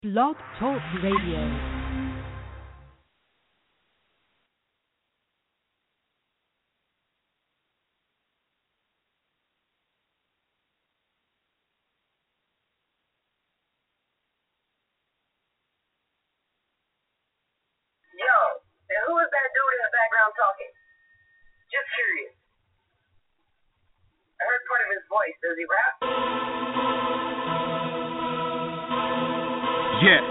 Blog Talk Radio. And who is that dude in the background talking? Just curious. I heard part of his voice. Does he rap? Yeah.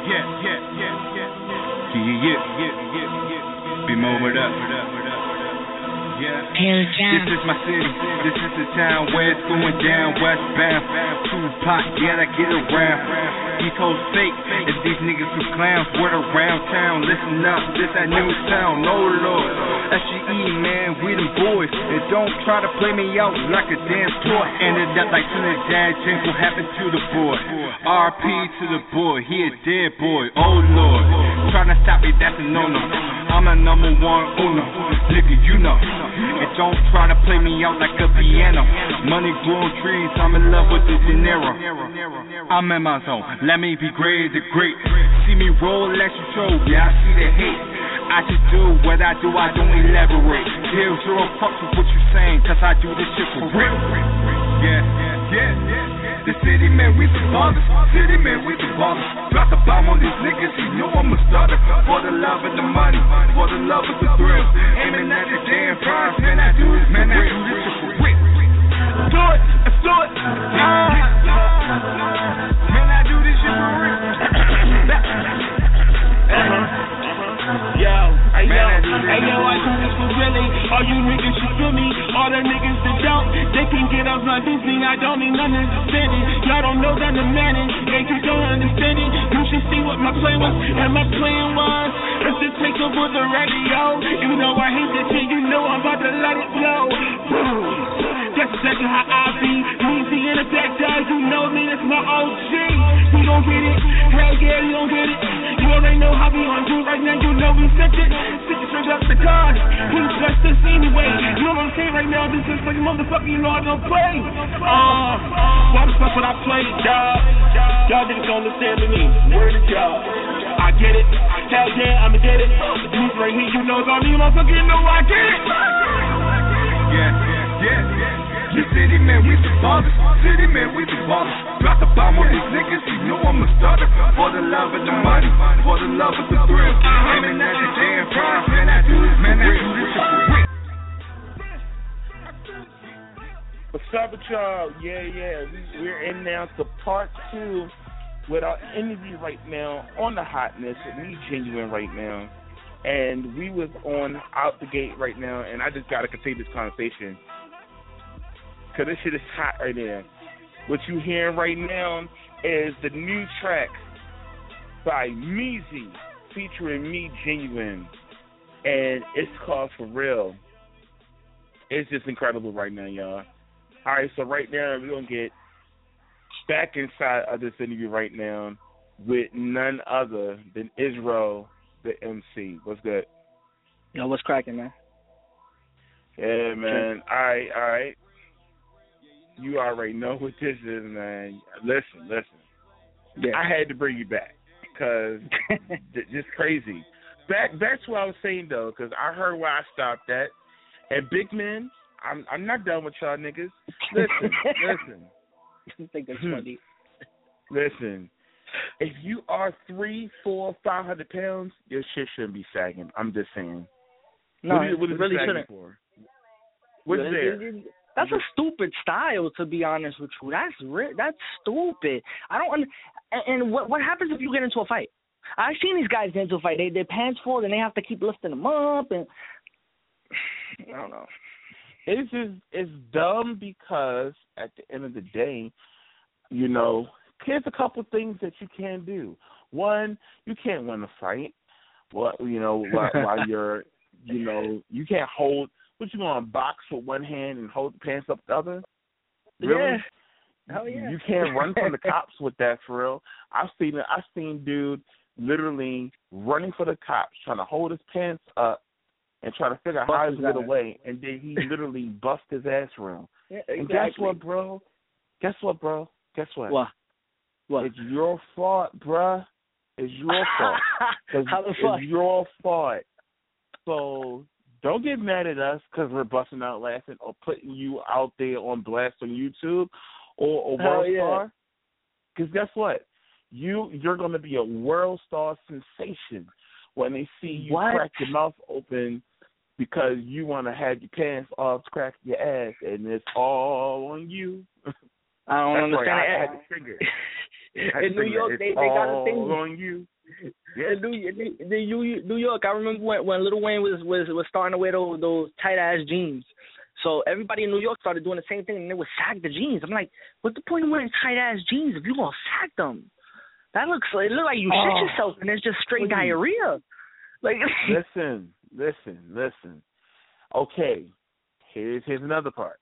Be moving up. Yeah. This is my city. This is the town where it's going down. Westbound. Tupac, yeah, I get around. East Coast fake. If these niggas some clowns, word around town. Listen up, this that new sound. Oh Lord, SGE, man, we them boys. And don't try to play me out like a damn toy. Ended up like Trinidad James. What happened to the boy? RP to the boy, he a dead boy. Oh Lord, trying to stop me, that's a no-no. I'm a number one uno, nigga, you know. And don't try to play me out like a piano. Money growing trees, I'm in love with the dinero. I'm in my zone, let me be great the great. See me roll, let you show, yeah, I see the hate. I just do what I do, I don't elaborate. Give zero fucks with what you saying, cause I do this shit for real. Yeah. The city man, we the ballers. City man, we the ballers. Drop the bomb on these niggas, you know I'm a starter. For the love of the money, for the love of the thrill. Aiming at the damn prize, man, I do this for real. Do it, let's do it. Man, I do this shit for real. Yo, I do this for really. All you niggas should feel me. All the niggas that don't, they can get up like this thing. I don't need nothing to stand it. Y'all don't know that I'm man it. And you don't understand it. You should see what my plan was. And my plan was, it's to take over the radio. Even though I hate that shit, you know I'm about to let it blow. That's exactly how I be. Easy in the back, guys, you know me, that's my OG. You don't get it, hell yeah, you don't get it. You already know how we on do right now, you know we sent it. Stick it straight up to God, he blessed us anyway. You know what I'm saying right now, this is like a motherfucker, you know I don't play. Why the fuck would I play, dog? Y'all niggas don't understand me, word of God. I get it, hell yeah, I'ma get it. This right here, you know it's all me, motherfucker, you know I get it. Yeah. The city man, we the ballers. City man, we the ballers. Drop the bomb on these niggas, you know I'm a starter. For the love of the money, for the love of the thrill. Aiming at the damn prize, man, I do this for real. What's up with y'all? Yeah. We're in now to part 2 with our interview right now on the hotness with me, Genuine, right now. And we was on out the gate right now, and I just got to continue this conversation. Because this shit is hot right now. What you hearing right now is the new track by Meezy featuring me, Genuine. And it's called For Real. It's just incredible right now, y'all. All right, so right now we're going to get back inside of this interview right now with none other than Israel, the MC. What's good? Yo, what's cracking, man? Yeah, man. All right. You already know what this is, man. Listen. Yeah. I had to bring you back because just crazy. Back to what I was saying, though, because I heard where I stopped at. And big men, I'm not done with y'all niggas. Listen. I think that's funny. Listen. If you are 300, 400, 500 pounds, your shit shouldn't be sagging. I'm just saying. No, what is it really sagging shouldn't. For? What's there? That's a stupid style, to be honest with you. That's stupid. I don't. And what happens if you get into a fight? I've seen these guys get into a fight. Their pants fall, and they have to keep lifting them up, and I don't know. It's dumb because at the end of the day, you know, here's a couple things that you can do. One, you can't win a fight. While you're, you can't hold. What, you going to box with one hand and hold the pants up with the other? Really? Yeah. Hell yeah. You can't run from the cops with that, for real. I've seen dude literally running for the cops, trying to hold his pants up and trying to figure out how to get away, and then he literally bust his ass around. Yeah, exactly. And guess what, bro? What? What? It's your fault, bruh. It's your fault. It's your fault. So don't get mad at us because we're busting out laughing or putting you out there on blast on YouTube or World Star. Because guess what? You're going to be a World Star sensation when they see you crack your mouth open because you want to have your pants off, crack your ass, and it's all on you. I don't understand. Right. I had to trigger. In New York, they got a thing on you. Yeah. In New York, I remember when Lil Wayne was starting to wear those tight ass jeans. So everybody in New York started doing the same thing, and they would sag the jeans. I'm like, what's the point of wearing tight ass jeans if you gonna sag them? It looks like you shit yourself, and it's just straight diarrhea. Like, listen. Okay, here's another part.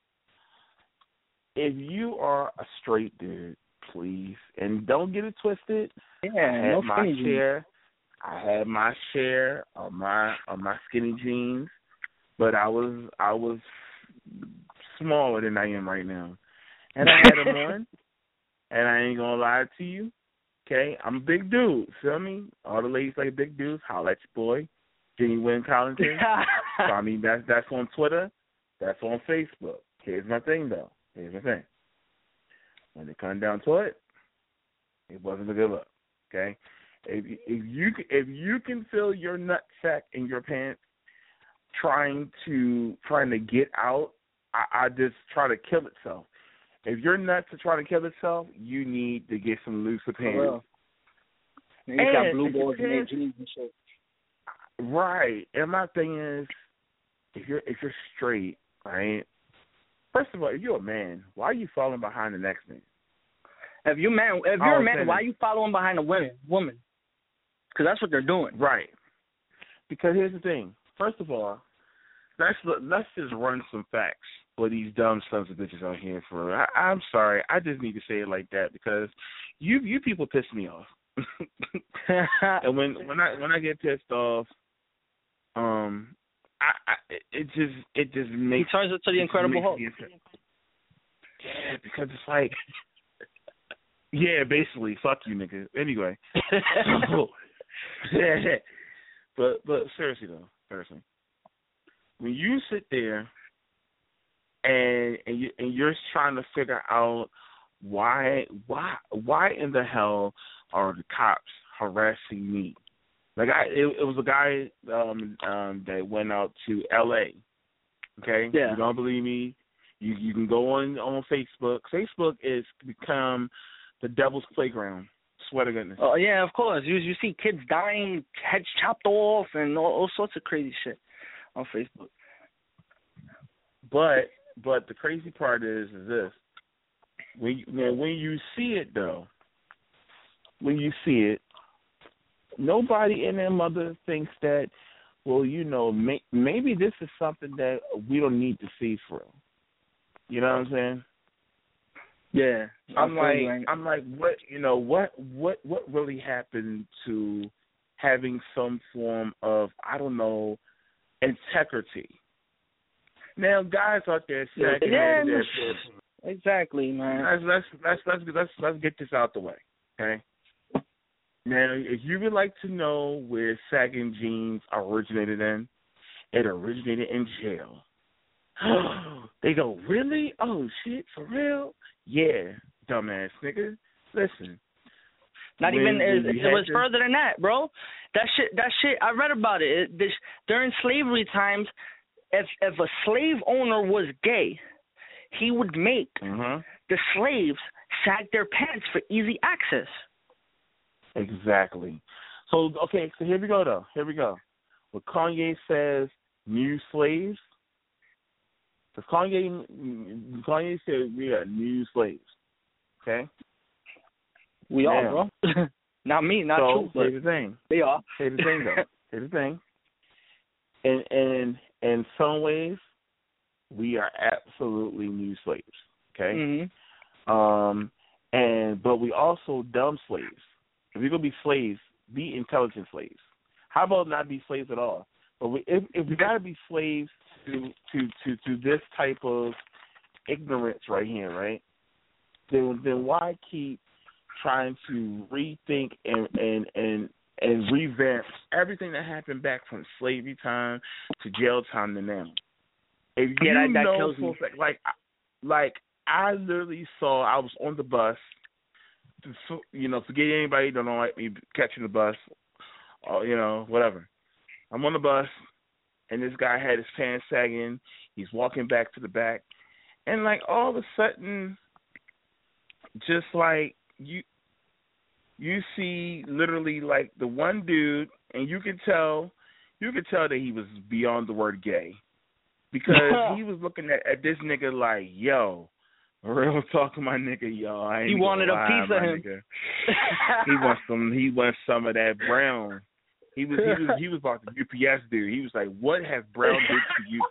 If you are a straight dude, please, and don't get it twisted. I had my share of my skinny jeans, but I was smaller than I am right now, and I had them on. And I ain't gonna lie to you, okay? I'm a big dude. Feel me? All the ladies like big dudes. Holla at your boy, Jenny Wynn Collington. So I mean that's on Twitter. That's on Facebook. Here's my thing though. When it comes down to it, it wasn't a good look. Okay, if you can feel your nut sack in your pants, trying to get out, I just try to kill itself. If your nuts are trying to kill itself, you need to get some looser pants. You got blue balls in their jeans and shit. Right, and my thing is, if you're straight, right. First of all, if you're a man, why are you following behind the next man? If you're a man, why are you following behind a woman? Because that's what they're doing. Right. Because here's the thing. First of all, let's just run some facts for these dumb sons of bitches out here. I'm sorry, I just need to say it like that because you people piss me off. And when I get pissed off, it just makes. He turns into the Incredible Hulk. Yeah, because it's like, yeah, basically, fuck you, nigga. Anyway, but seriously, when you sit there and you're trying to figure out why in the hell are the cops harassing me? Like it was a guy that went out to L.A. Okay, You don't believe me? You can go on Facebook. Facebook is become the devil's playground. Swear to goodness. Oh yeah, of course. You see kids dying, heads chopped off, and all sorts of crazy shit on Facebook. But the crazy part is this: when you see it though, nobody in their mother thinks that, well, maybe this is something that we don't need to see for real. You know what I'm saying? Yeah. I'm like, what really happened to having some form of, I don't know, integrity? Now, guys out there snacking at their shit. Exactly, man. Let's get this out the way, okay? Now, if you would like to know where sagging jeans originated in, it originated in jail. They go, really? Oh, shit, for real? Yeah, dumbass nigga. Listen. It was further than that, bro. That shit, I read about it. During slavery times, if a slave owner was gay, he would make the slaves sag their pants for easy access. Exactly. So here we go, though. Here we go. When Kanye says new slaves, because Kanye said we are new slaves, okay? We are, bro. Not me, not you. So here's the thing. They are. Here's the thing, though. Here's the thing. In some ways, we are absolutely new slaves, okay? Mm-hmm. But we also dumb slaves. If you're gonna be slaves, be intelligent slaves. How about not be slaves at all? But if we gotta be slaves to this type of ignorance right here, right? Then why keep trying to rethink and revamp everything that happened back from slavery time to jail time to now. If you that know, kills me. Like I literally saw, I was on the bus. Forget anybody don't like me catching the bus, or whatever. I'm on the bus, and this guy had his pants sagging. He's walking back to the back, and like all of a sudden, just like you see literally like the one dude, and you could tell that he was beyond the word gay, because he was looking at this nigga like, yo, real talk, my nigga, yo. He wanted a piece of him. He wants some of that brown. He was about the UPS dude. He was like, what has brown did to you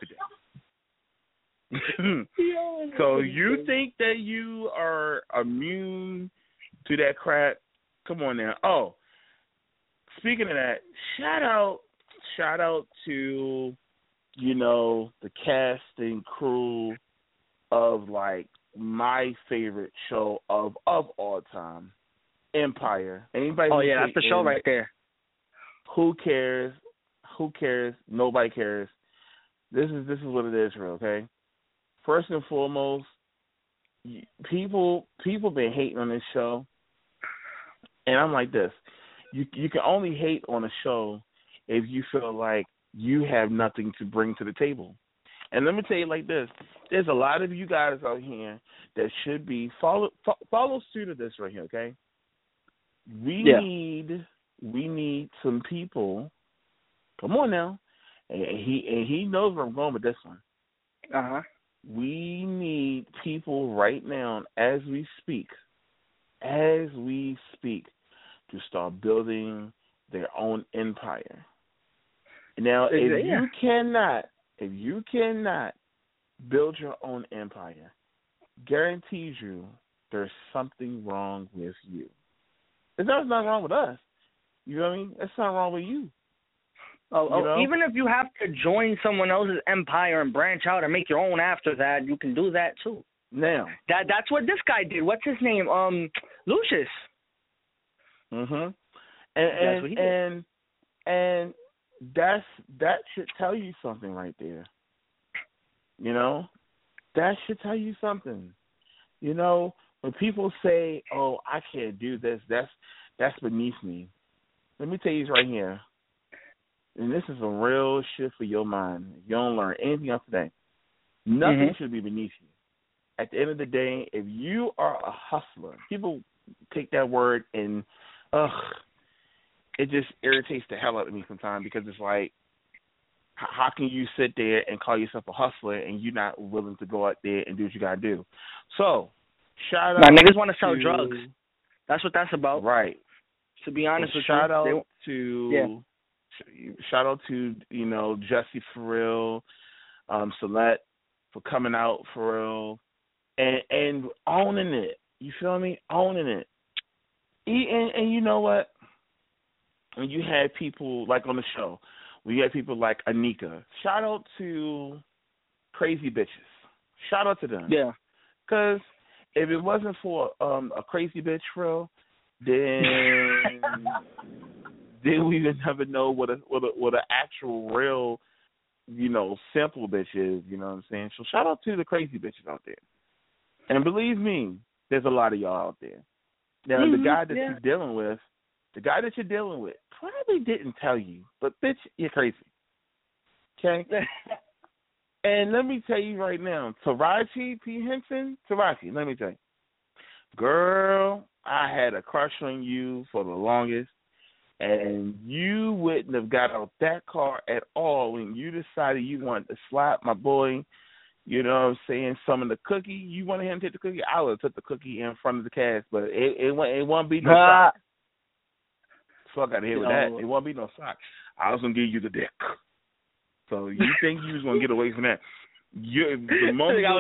today? So you think that you are immune to that crap? Come on now. Oh, speaking of that, shout out to, the cast and crew of like my favorite show of all time, Empire. Anybody? Oh yeah, that's the show right there. Who cares? Nobody cares. This is what it is, real, okay? First and foremost, people been hating on this show, and I'm like this: you can only hate on a show if you feel like you have nothing to bring to the table. And let me tell you like this: there's a lot of you guys out here that should be follow suit of this right here, okay? We need some people. Come on now, and he knows where I'm going with this one. We need people right now, as we speak, to start building their own empire. Now, if you cannot build your own empire, guarantees you there's something wrong with you. There's nothing wrong with us. You know what I mean? That's not wrong with you. Even if you have to join someone else's empire and branch out and make your own after that, you can do that too. Now that's what this guy did. What's his name? Lucius. Mhm. And that should tell you something right there. That should tell you something. When people say, "Oh, I can't do this," that's beneath me. Let me tell you right here, and this is a real shit for your mind. If you don't learn anything else today, nothing should be beneath you. At the end of the day, if you are a hustler, people take that word and, it just irritates the hell out of me sometimes, because it's like, how can you sit there and call yourself a hustler and you're not willing to go out there and do what you got to do? So, shout out. Niggas want to sell drugs. That's what that's about. Right. To be honest with you. Shout out to, Jesse for real, Celeste for coming out for real, and owning it. You feel me? Owning it. And you know what? When you had people like on the show, we had people like Anika. Shout out to Crazy Bitches. Shout out to them. Yeah. Because if it wasn't for a crazy bitch, for real, then we would never know what a actual real, simple bitch is. You know what I'm saying? So shout out to the crazy bitches out there. And believe me, there's a lot of y'all out there. Now the guy that you're dealing with probably didn't tell you, but bitch, you're crazy. Okay. And let me tell you right now, Taraji P. Henson, let me tell you, girl, I had a crush on you for the longest, and you wouldn't have got out that car at all when you decided you wanted to slap my boy, some of the cookie. You wanted him to take the cookie, I would have took the cookie in front of the cast, but it won't be no sock. Fuck out of here with that. It won't be no sock. I was going to give you the dick. So you think you was going to get away from that? The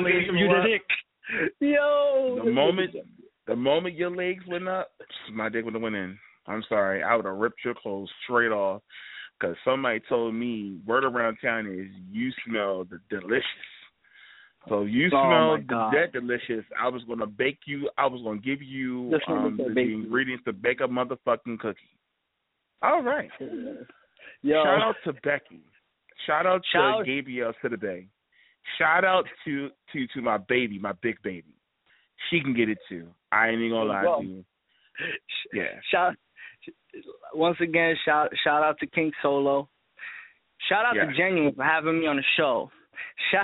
moment your legs went up, my dick would have went in. I'm sorry. I would have ripped your clothes straight off, because somebody told me word around town is you smell delicious. So you smell that delicious. I was going to bake you. I was going to give you the ingredients to bake a motherfucking cookie. All right. Yo. Shout out to Becky. Shout out to Gabrielle Sidibe. Shout out to my baby, my big baby. She can get it too. I ain't even gonna lie to you. Yeah. Once again, shout out to King Solo. Shout out to Genuine for having me on the show. Shout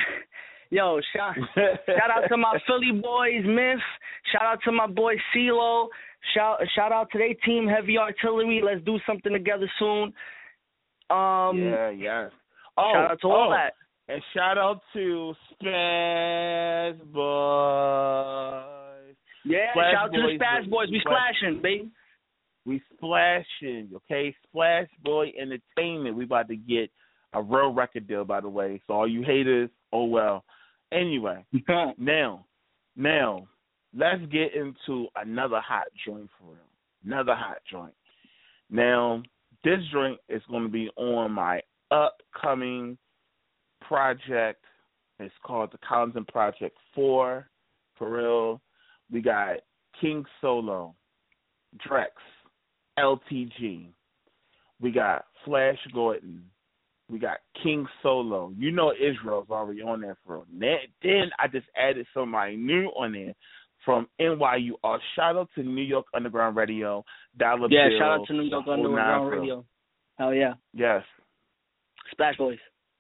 out to my Philly boys, Myth. Shout out to my boy CeeLo. Shout out to their team, Heavy Artillery. Let's do something together soon. Shout out to all that. And shout out to Spaz Boys. Yeah, shout out to the Spaz Boys. We splashing, baby. We splashing, okay? Splash Boy Entertainment. We about to get a real record deal, by the way. So all you haters, oh well. Anyway, now, let's get into another hot joint for real. Another hot joint. Now, this joint is going to be on my upcoming project. It's called the Collins Project 4. For real. We got King Solo, Drex, LTG. We got Flash Gordon. We got King Solo. You know Israel's already on there for real. Then I just added somebody new on there from NYU. Shout out to New York Underground Radio. Dollar Bill. Shout out to New York Underground Radio. Hell yeah. Yes. Splash Boys.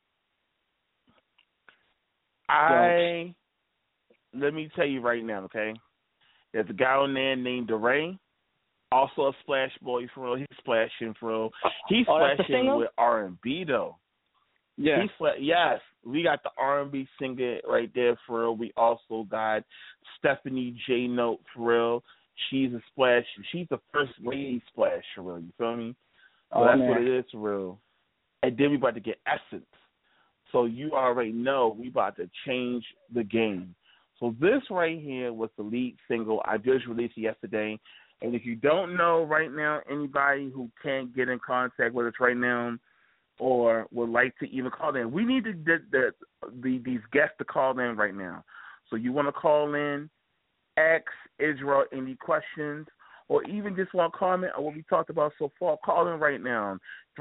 Let me tell you right now, okay? There's a guy on there named DeRay, also a Splash Boy for real. He's splashing for real. He's splashing with R&B though. Yeah. Yes, we got the R&B singer right there for real. We also got Stephanie J Note for real. She's a splash. She's the first lady splash for real. You feel me? So that's what it is for real. And then we about to get Essence. So you already know we about to change the game. So this right here was the lead single. I just released it yesterday. And if you don't know right now, anybody who can't get in contact with us right now or would like to even call in, we need to get these guests to call in right now. So you want to call in, ask Israel any questions, or even just want to comment on what we talked about so far, call in right now,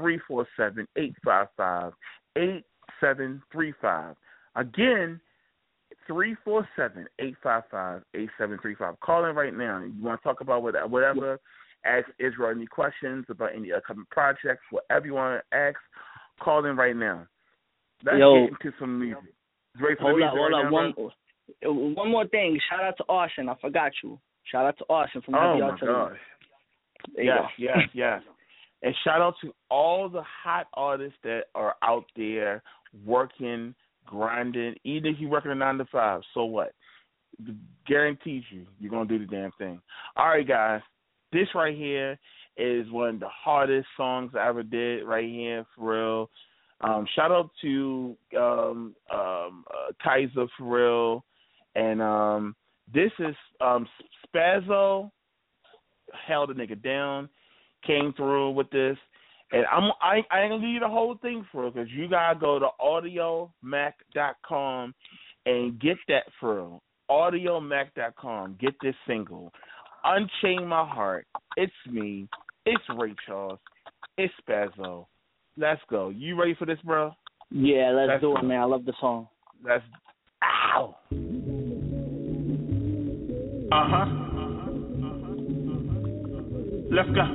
347-855-8735. Again, 347-855-8735. Call in right now. You want to talk about whatever, ask Israel any questions about any upcoming projects, whatever you want to ask, call in right now. Let's get into some music. Hold on. One more thing. Shout out to Austin. I forgot you. Shout out to Austin from Heavy Artillery. Yes. And shout out to all the hot artists that are out there working, grinding. Even if you're working a 9 to 5, so what? Guarantees you're going to do the damn thing. All right, guys. This right here is one of the hardest songs I ever did right here, for real. Shout out to Kaiser, for real. And this is Spazzo held a nigga down, came through with this. And I ain't going to leave the whole thing for real, because you got to go to audiomac.com and get that for real. Audiomac.com. Get this single. Unchain My Heart. It's me. It's Ray Charles. It's Spazzo. Let's go. You ready for this, bro? Yeah, let's do it, man. I love the song. Ow. Let's go.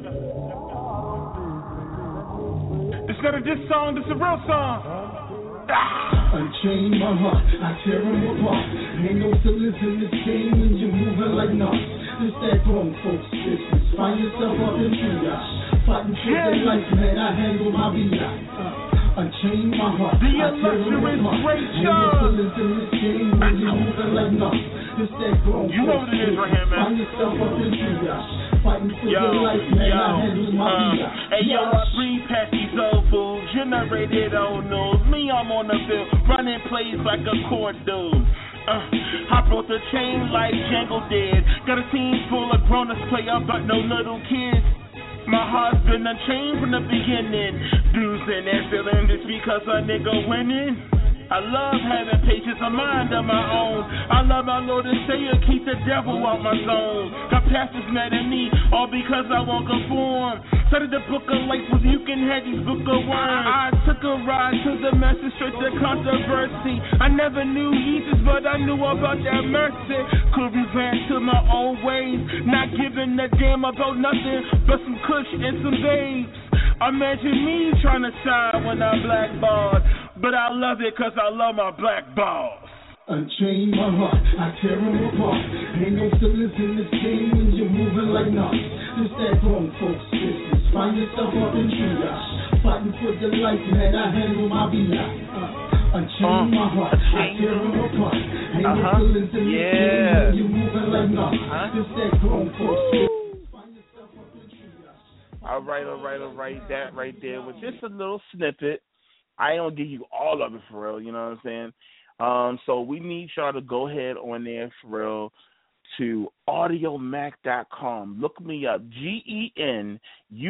It's not a diss song, this is a real song. Unchain my heart, I tear him apart. Ain't no sillies in this game when you're moving like nuts. It's that grown folks business. Find yourself up in triage. Fighting for their life, man, I handle my VI. Unchain my heart, I tear him apart. Ain't no sillies in this game when you're moving like nuts. It's that grown folks business. Find yourself up in triage. Fighting for your life, man, I handle my VI. Hey, yo, I breathe past these old fools. Generated old news. Me, I'm on the field, running plays like a court dude. I brought the chain like Django did. Got a team full of grown-ups player, but no little kids. My heart's been unchained from the beginning. Bruising and feeling this because a nigga winning. I love having patience, a mind of my own. I love my Lord and Savior, keep the devil out my zone. Got pastors mad at me, all because I won't conform. Started the book of life with you can have these book of worms. I took a ride to the message, straight to controversy. I never knew Jesus, but I knew about that mercy. Could revert to my own ways, not giving a damn about nothing but some kush and some babes. Imagine me trying to shine when I'm blackballed, but I love it cause I love my black balls. Unchain my heart, I tear them apart. Ain't no silliness in this game when you're moving like nuts. It's that grown folks business. Find yourself up in triage, fighting for your life, man. I handle my BI. Unchain my heart, I tear them apart. Ain't no silliness in this game when you're moving like nuts. It's that grown folks business. All right. That right there was just a little snippet. I don't give you all of it for real, you know what I'm saying? So we need y'all to go ahead on there for real to audiomack.com. Look me up, GENUENE.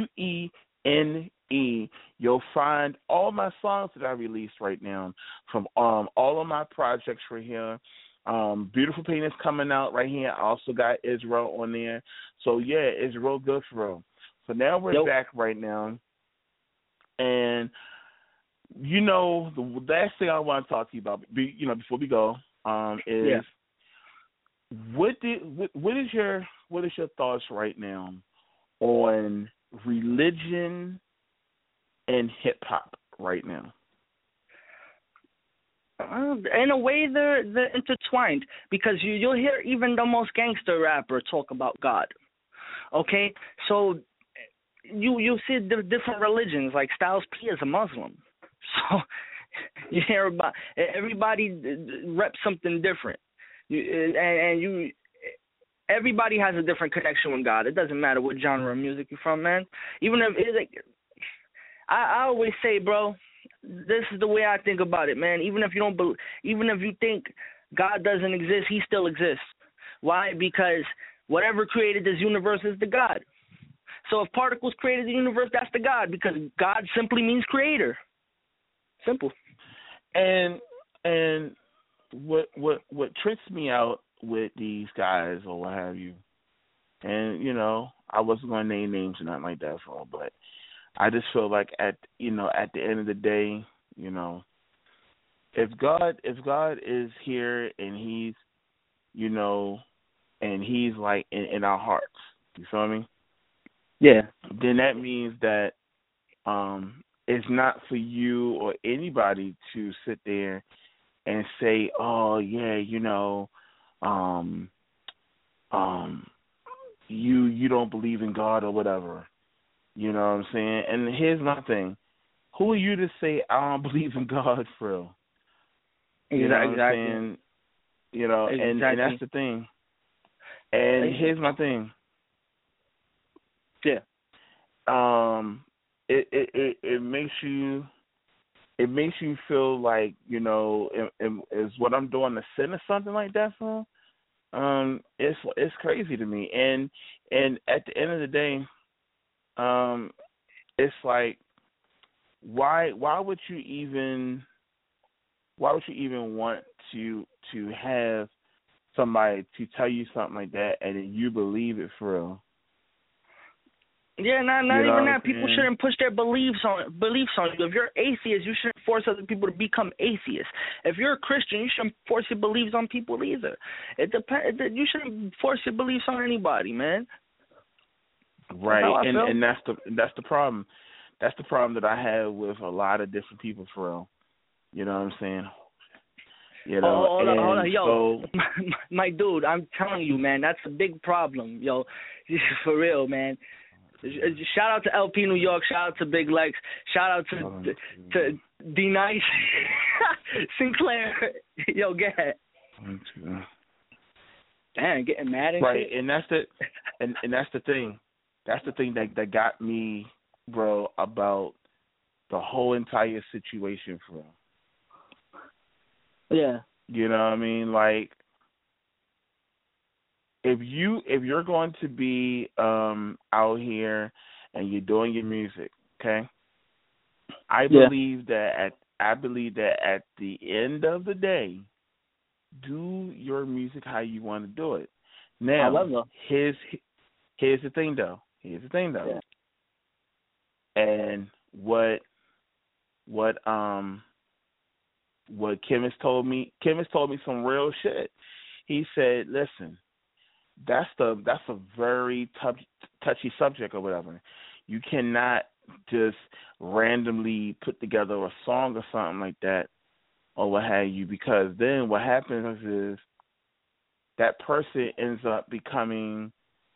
You'll find all my songs that I released right now from all of my projects right here. Beautiful Pain is coming out right here. I also got Israel on there. So yeah, it's real good for real. So now we're back right now, and you know the last thing I want to talk to you about, before we go, is what is your thoughts right now on religion and hip hop right now? In a way, they're intertwined because you'll hear even the most gangster rapper talk about God. Okay, so. You see the different religions, like Styles P is a Muslim. So you hear about everybody reps something different. Everybody has a different connection with God. It doesn't matter what genre of music you're from, man. Even if it's like, I always say, bro, this is the way I think about it, man. Even if you think God doesn't exist, he still exists. Why? Because whatever created this universe is the God. So if particles created the universe, that's the God, because God simply means creator. Simple. And what trips me out with these guys or what have you, and I wasn't going to name names or nothing like that for them, but I just feel like at the end of the day, if God is here and he's and he's like in our hearts, you feel me? Yeah. Then that means that it's not for you or anybody to sit there and say, oh yeah, you don't believe in God or whatever. You know what I'm saying? And here's my thing. Who are you to say I don't believe in God for real? You know what I'm saying? And that's the thing. And here's my thing. Yeah. It makes you feel like, is what I'm doing a sin or something like that for? It's crazy to me. And at the end of the day, it's like, why would you even want to have somebody to tell you something like that and then you believe it for real? Yeah, not even that. People shouldn't push their beliefs on you. If you're atheist, you shouldn't force other people to become atheists. If you're a Christian, you shouldn't force your beliefs on people either. It depends. You shouldn't force your beliefs on anybody, man. Right, and that's the problem. That's the problem that I have with a lot of different people for real. You know what I'm saying? Hold on. Yo, my dude, I'm telling you, man, that's a big problem, yo. For real, man. Shout out to LP New York. Shout out to Big Lex. Shout out to D Nice, Sinclair. Yo, get ahead. Damn, getting mad and right, shit. and that's the thing. That's the thing that got me, bro, about the whole entire situation, bro. Yeah. You know what I mean? Like, if you're going to be out here and you're doing your music, okay? I believe that I believe that at the end of the day, do your music how you want to do it. Now, here's the thing, though. Yeah. And what Kim has told me some real shit. He said, listen, that's a very touchy subject or whatever. You cannot just randomly put together a song or something like that or what have you, because then what happens is that person ends up becoming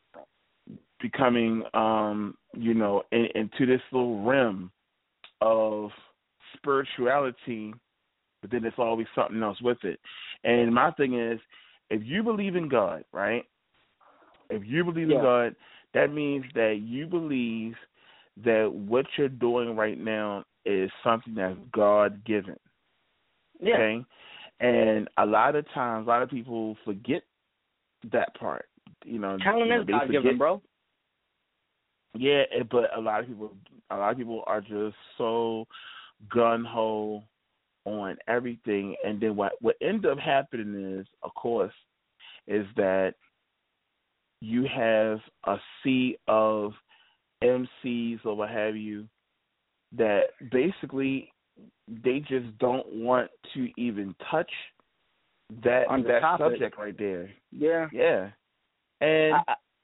into this little realm of spirituality, but then there's always something else with it. And my thing is, if you believe in God, right? If you believe in God, that means that you believe that what you're doing right now is something that's God-given. Yeah. Okay? And a lot of times, a lot of people forget that part. Talent is God-given, bro. Yeah, but a lot of people are just so gun-ho on everything, and then what ends up happening is, of course, is that you have a sea of MCs or what have you that basically they just don't want to even touch that subject right there. Yeah. Yeah. And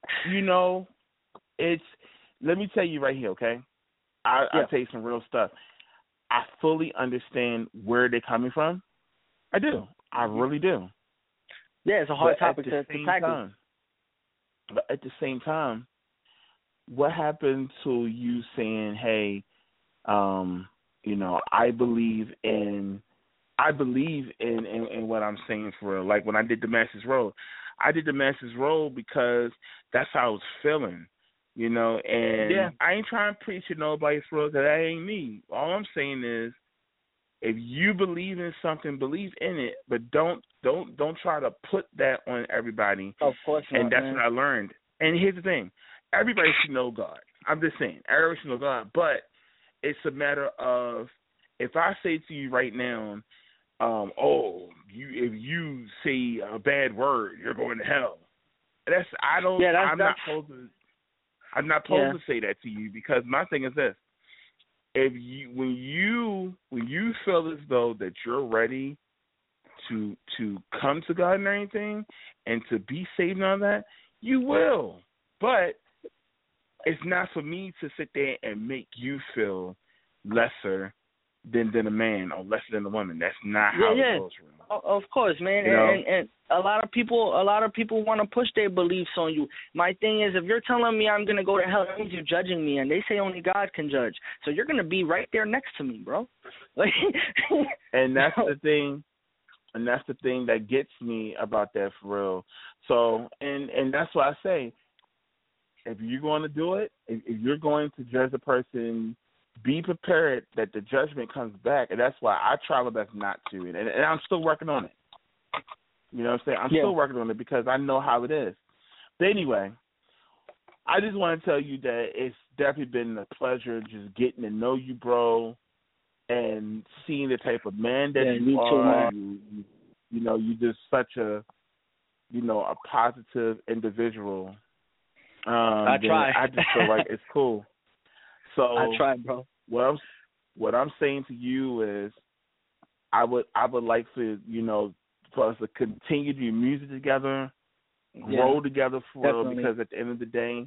it's, let me tell you right here, okay? I'll tell you some real stuff. I fully understand where they're coming from. I do. I really do. Yeah, it's a hard topic to tackle. But at the same time, what happened to you saying, hey, I believe in what I'm saying for real. Like when I did the Masters Road because that's how I was feeling, and I ain't trying to preach to nobody for real, because that ain't me. All I'm saying is, if you believe in something, believe in it, but don't try to put that on everybody. Of course not. And that's what I learned. And here's the thing. Everybody should know God. I'm just saying, everybody should know God. But it's a matter of, if I say to you right now, if you say a bad word, you're going to hell. I'm not supposed to say that to you, because my thing is this. When you feel as though that you're ready to come to God and everything and to be saved and all that, you will. But it's not for me to sit there and make you feel lesser than a man or lesser than a woman. That's not how it goes. Of course, man. And a lot of people want to push their beliefs on you. My thing is, if you're telling me I'm going to go to hell, that means you're judging me, and they say only God can judge. So you're going to be right there next to me, bro. And that's the thing. And that's the thing that gets me about that, for real. So, and that's why I say, if you're going to do it, if you're going to judge a person, be prepared that the judgment comes back. And that's why I try my best not to. And I'm still working on it. You know what I'm saying? I'm still working on it, because I know how it is. But anyway, I just want to tell you that it's definitely been a pleasure just getting to know you, bro, and seeing the type of man that you are. You're just such a positive individual. I try. I just feel like it's cool. So I try, bro. What I'm saying to you is, I would like for us to continue to do music together, grow together for real, because at the end of the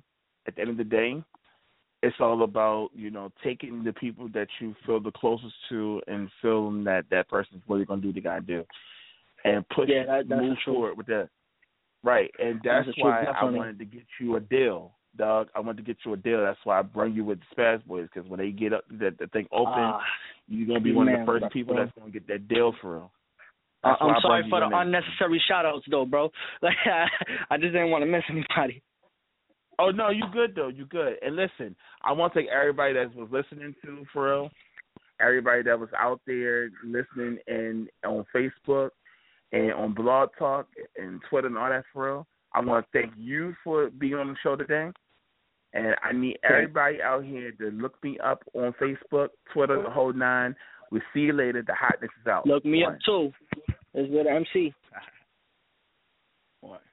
day, it's all about, taking the people that you feel the closest to and feeling that person's really going to do what they got to do, and move forward with that. Right, and that's why I wanted to get you a deal, dog. I wanted to get you a deal. That's why I bring you with the Spaz Boys, because when they get up, the thing open, you're going to be one of the first people that's going to get that deal for real. I'm sorry for the unnecessary shout-outs, though, bro. Like, I just didn't want to miss anybody. Oh, no, you good, though. You good. And listen, I want to thank everybody that was listening to, for real, everybody that was out there listening and on Facebook and on Blog Talk and Twitter and all that, for real. I want to thank you for being on the show today. And I need everybody out here to look me up on Facebook, Twitter, the whole nine. We'll see you later. The hotness is out. Look me up too. It's with MC. One.